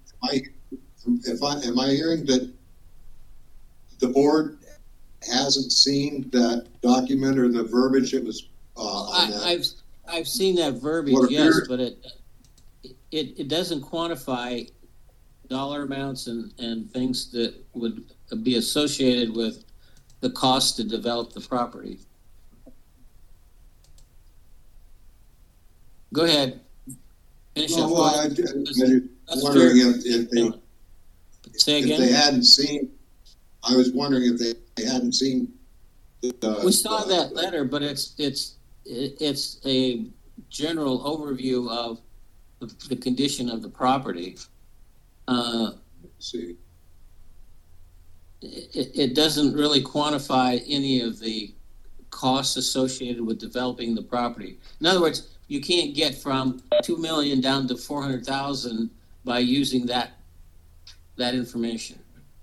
Am I hearing that the board hasn't seen that document or the verbiage that was on that? I've seen that verbiage, yes, but it doesn't quantify dollar amounts and things that would be associated with the cost to develop the property. Go ahead. Finish No, up. well, I was wondering if they hadn't seen. I was wondering if they hadn't seen. We saw that letter, but it's a general overview of the condition of the property. See. It doesn't really quantify any of the costs associated with developing the property. In other words, you can't get from $2 million down to $400,000 by using that information.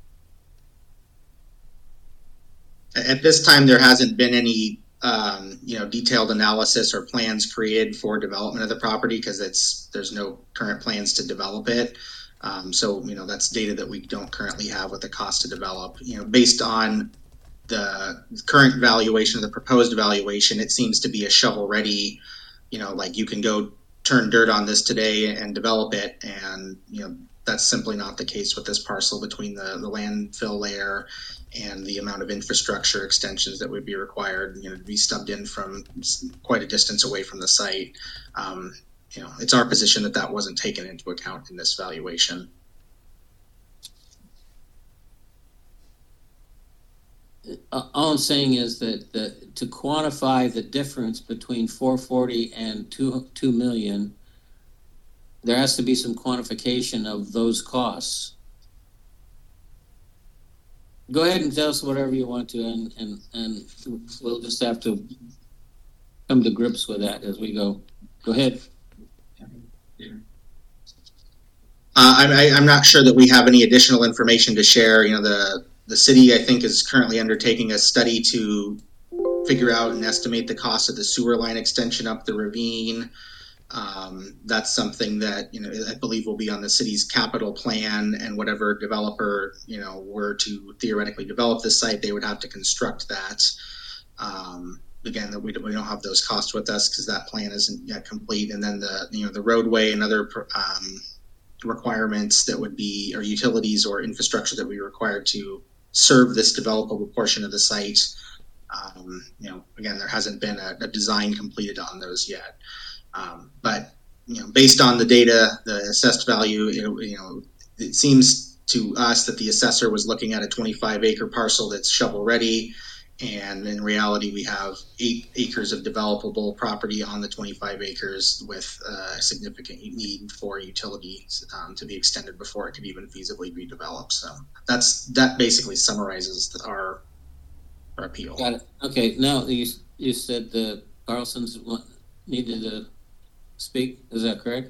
At this time, there hasn't been any detailed analysis or plans created for development of the property because there's no current plans to develop it. So that's data that we don't currently have with the cost to develop. Based on the current valuation, the proposed valuation, it seems to be a shovel ready. Like you can go turn dirt on this today and develop it, and that's simply not the case with this parcel between the landfill layer and the amount of infrastructure extensions that would be required, to be stubbed in from quite a distance away from the site. It's our position that wasn't taken into account in this valuation. All I'm saying is that to quantify the difference between 440 and 2 million, there has to be some quantification of those costs. Go ahead and tell us whatever you want to, and we'll just have to come to grips with that as we go. Go ahead. I'm not sure that we have any additional information to share. The city, I think, is currently undertaking a study to figure out and estimate the cost of the sewer line extension up the ravine. That's something that I believe will be on the city's capital plan, and whatever developer were to theoretically develop this site, they would have to construct that. Again, that we don't have those costs with us because that plan isn't yet complete. And then the roadway and other requirements that would be, or utilities or infrastructure that we require to serve this developable portion of the site. Again, there hasn't been a design completed on those yet. But based on the data, the assessed value, it seems to us that the assessor was looking at a 25-acre parcel that's shovel ready, and in reality, we have 8 acres of developable property on the 25 acres with a significant need for utilities to be extended before it could even feasibly be developed. So that basically summarizes our appeal. Got it. Okay. Now you said the Carlsons needed to speak. Is that correct?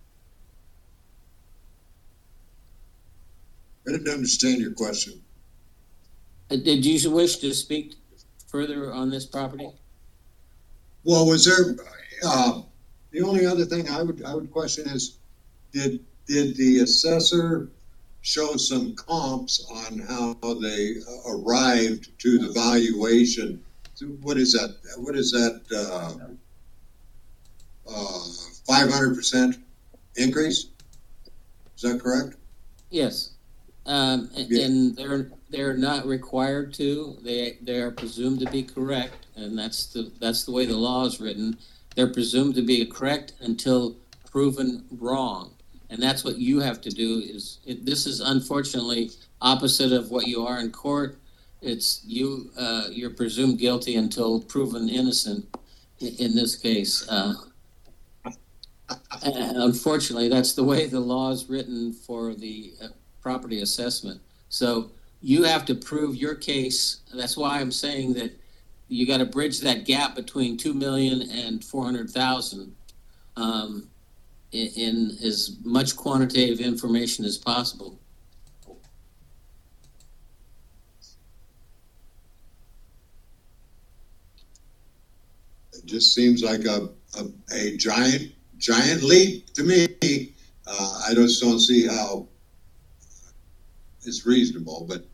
I didn't understand your question. Did you wish to speak further on this property? Well, was there the only other thing I would question is did the assessor show some comps on how they arrived to the valuation? What is that? 500% increase? Is that correct? Yes. And they're not required to. They are presumed to be correct, and that's the way the law is written. They're presumed to be correct until proven wrong, and that's what you have to do. This is unfortunately opposite of what you are in court. It's you're presumed guilty until proven innocent. In this case, unfortunately, that's the way the law is written for the property assessment. So you have to prove your case. That's why I'm saying that you got to bridge that gap between 2 million and 400,000 in as much quantitative information as possible. It just seems like a giant leap to me. I just don't see how it's reasonable, but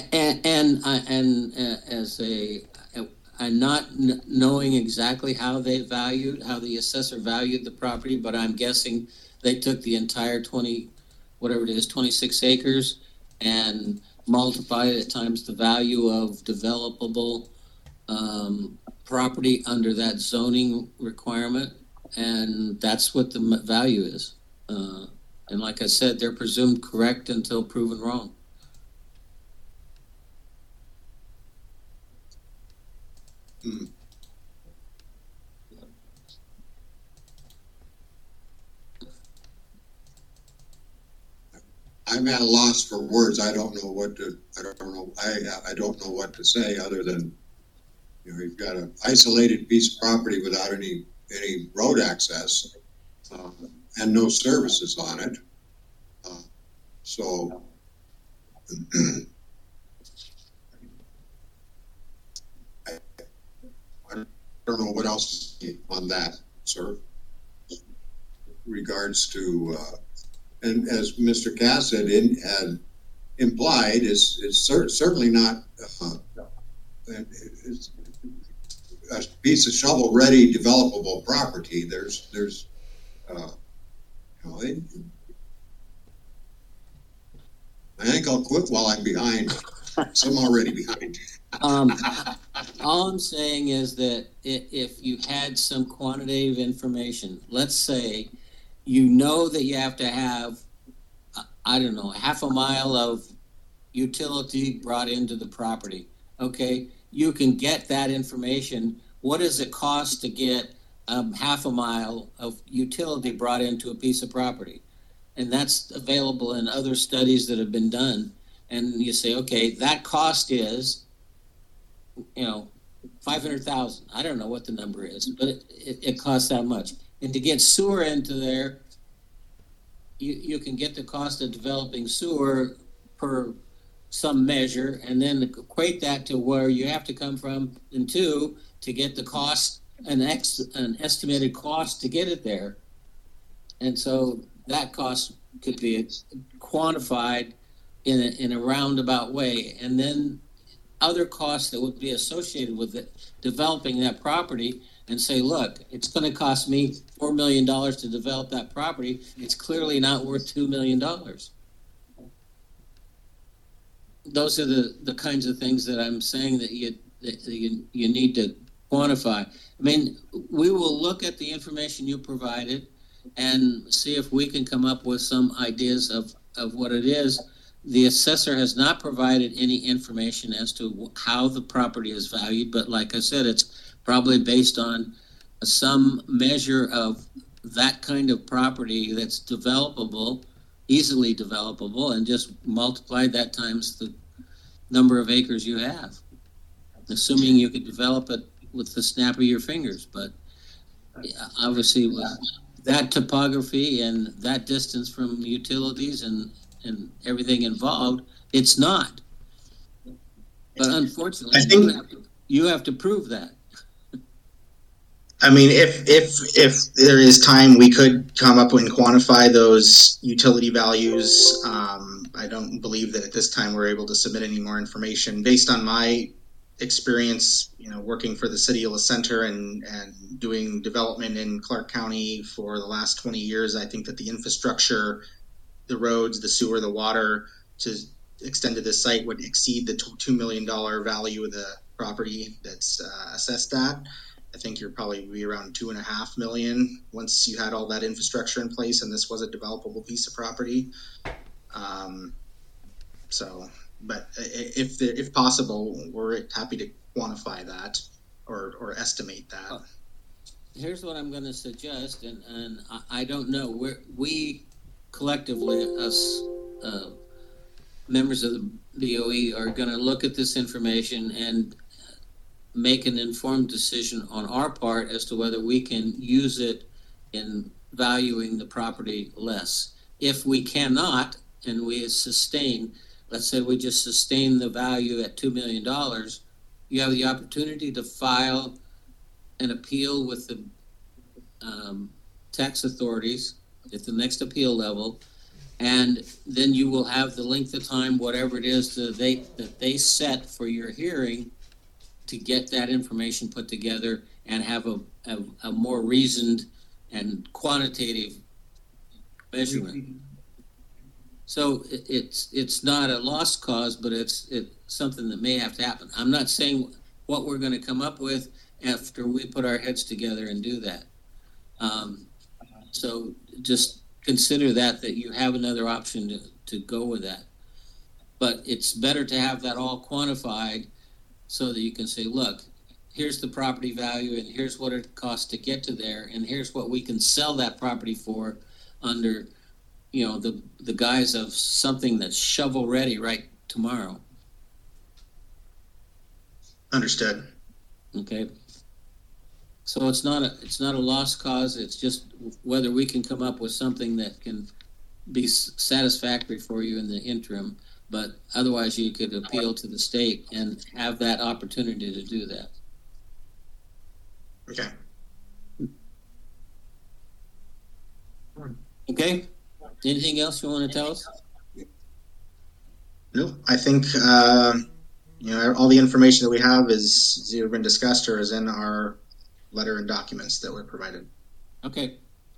I'm not knowing exactly how the assessor valued the property, but I'm guessing they took the entire 26 acres and multiplied it times the value of developable property under that zoning requirement. and that's what the value is. And like I said, they're presumed correct until proven wrong. I'm at a loss for words. I don't know what to. I don't know what to say other than, you've got an isolated piece of property without any road access, and no services on it. So I don't know what else to say on that, sir. Regards to, and as Mr. Cass said, implied, is certainly not it's a piece of shovel-ready, developable property. I think I'll quit while I'm behind. So I'm already behind. All I'm saying is that if you had some quantitative information, let's say you know that you have to have, I don't know, half a mile of utility brought into the property. Okay, you can get that information. What does it cost to get half a mile of utility brought into a piece of property? And that's available in other studies that have been done. And you say, okay, that cost is, $500,000. I don't know what the number is, but it costs that much. And to get sewer into there, you can get the cost of developing sewer per some measure, and then equate that to where you have to come from, and to get the cost, an estimated cost to get it there. And so that cost could be quantified in a roundabout way, and then other costs that would be associated with it, developing that property, and say, look, it's going to cost me $4 million to develop that property. It's clearly not worth $2 million. Those are the kinds of things that I'm saying that you need to quantify. I mean, we will look at the information you provided and see if we can come up with some ideas of what it is. The assessor has not provided any information as to how the property is valued, but like I said, it's probably based on some measure of that kind of property that's developable, easily developable, and just multiply that times the number of acres you have, assuming you could develop it with the snap of your fingers. But obviously with that topography and that distance from utilities and everything involved, it's not. But unfortunately, you have to prove that. I mean, if there is time, we could come up and quantify those utility values. I don't believe that at this time we're able to submit any more information. Based on my experience, working for the City of La Center and doing development in Clark County for the last 20 years, I think that the infrastructure, the roads, the sewer, the water to extend to this site would exceed the $2 million value of the property that's assessed at. I think you're probably be around $2.5 million once you had all that infrastructure in place and this was a developable piece of property. But if possible, we're happy to quantify that or estimate that. Here's what I'm going to suggest, and I don't know, we collectively, us members of the BOE, are going to look at this information and make an informed decision on our part as to whether we can use it in valuing the property less. If we cannot, and we sustain, let's say we just sustain the value at $2 million, you have the opportunity to file an appeal with the tax authorities at the next appeal level, and then you will have the length of time, whatever it is that they set for your hearing, to get that information put together and have a more reasoned and quantitative measurement. So it's not a lost cause, but it's something that may have to happen. I'm not saying what we're going to come up with after we put our heads together and do that. So just consider that you have another option to go with that. But it's better to have that all quantified so that you can say, look, here's the property value and here's what it costs to get to there and here's what we can sell that property for under, the guise of something that's shovel ready right tomorrow. Understood. Okay. So it's not a lost cause. It's just whether we can come up with something that can be satisfactory for you in the interim. But otherwise, you could appeal to the state and have that opportunity to do that. Okay. Okay. Anything else you want to tell us? No, I think all the information that we have is either been discussed or is in our letter and documents that were provided. Okay.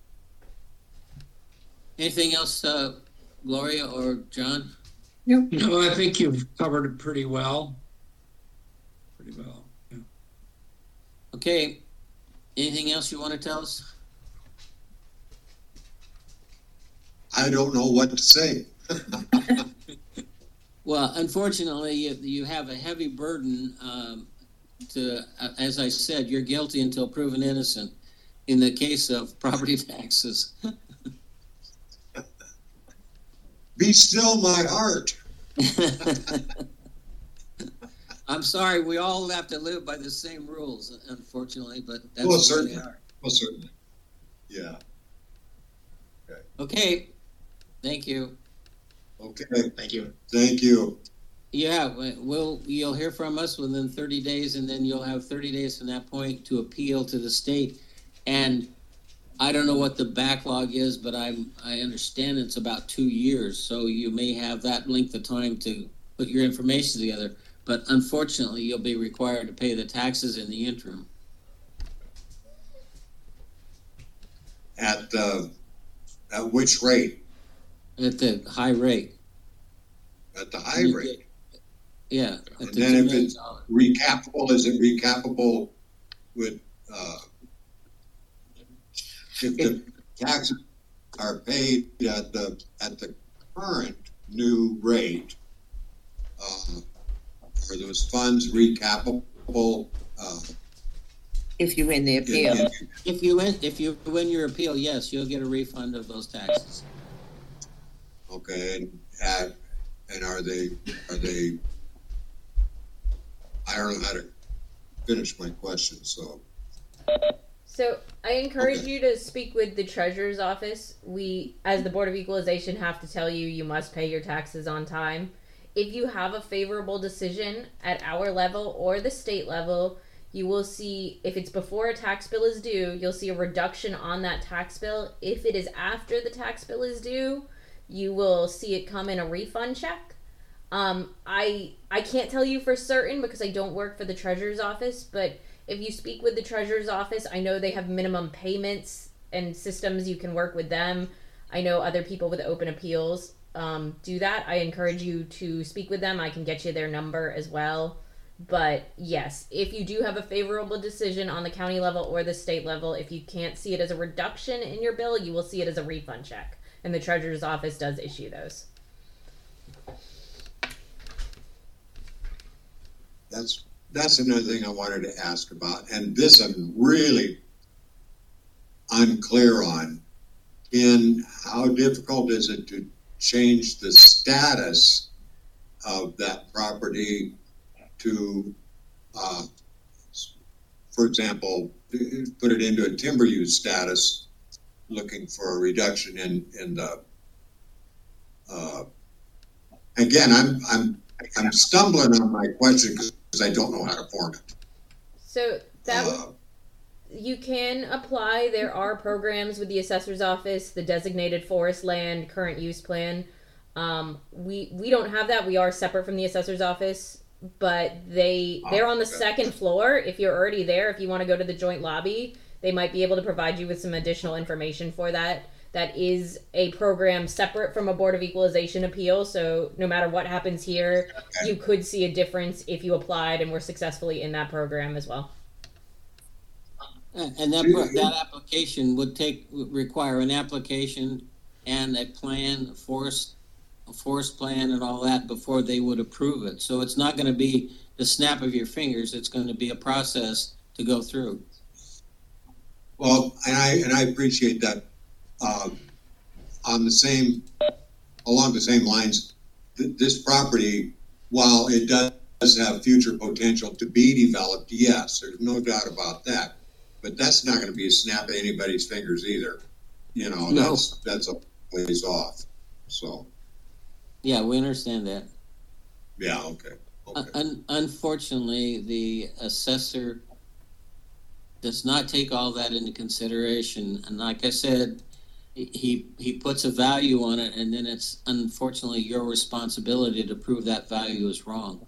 Anything else, Gloria or John? No, I think you've covered it pretty well. Yeah. Okay. Anything else you want to tell us? I don't know what to say. Well, unfortunately, you have a heavy burden as I said, you're guilty until proven innocent in the case of property taxes. Be still my heart. I'm sorry, we all have to live by the same rules, unfortunately, but that's certainly. They are. Well, certainly. Yeah. Okay. Thank you. Okay. Thank you. Thank you. Yeah, you'll hear from us within 30 days, and then you'll have 30 days from that point to appeal to the state. And I don't know what the backlog is, but I understand it's about 2 years, so you may have that length of time to put your information together. But unfortunately, you'll be required to pay the taxes in the interim. At which rate? At the high rate. At the high rate. Yeah. And then if it's recapable, is it recapable with if the taxes are paid at the current new rate, are those funds recapable? If you win the appeal. If you win your appeal, yes, you'll get a refund of those taxes. Okay, and are they? I don't know how to finish my question, so. So I encourage you to speak with the treasurer's office. We, as the Board of Equalization, have to tell you must pay your taxes on time. If you have a favorable decision at our level or the state level, you will see, if it's before a tax bill is due, you'll see a reduction on that tax bill. If it is after the tax bill is due, you will see it come in a refund check. I can't tell you for certain because I don't work for the treasurer's office, but if you speak with the treasurer's office, I know they have minimum payments and systems. You can work with them. I know other people with open appeals do that. I encourage you to speak with them. I can get you their number as well. But yes, if you do have a favorable decision on the county level or the state level, if you can't see it as a reduction in your bill, you will see it as a refund check. And the treasurer's office does issue those. That's another thing I wanted to ask about, and this I'm really unclear on. How difficult is it to change the status of that property to, for example, put it into a timber use status, looking for a reduction in the. Again, I'm stumbling on my question because I don't know how to form it. So that you can apply. There are programs with the assessor's office, the designated forest land current use plan. We don't have that. We are separate from the assessor's office, but they're on the second floor. If you're already there, if you want to go to the joint lobby, they might be able to provide you with some additional information for that. That is a program separate from a Board of Equalization appeal, so no matter what happens here, you could see a difference if you applied and were successfully in that program as well. And that application would require an application and a plan, a forest plan and all that before they would approve it. So it's not going to be the snap of your fingers. It's going to be a process to go through. Well, and I appreciate that. Along the same lines, this property, while it does have future potential to be developed, yes, there's no doubt about that. But that's not going to be a snap of anybody's fingers either. You know, No. that's a ways off. So. Yeah, we understand that. Yeah, okay. Unfortunately, the assessor does not take all that into consideration. And like I said, he puts a value on it, and then it's unfortunately your responsibility to prove that value is wrong.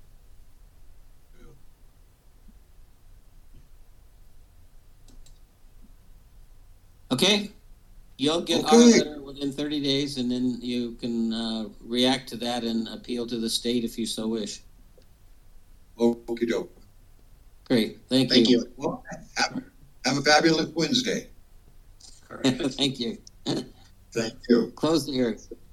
Okay, you'll get our letter within 30 days, and then you can react to that and appeal to the state if you so wish. Okie doke. Great, thank you. Well, have a fabulous Wednesday. Thank you. Thank you. Close the hearing.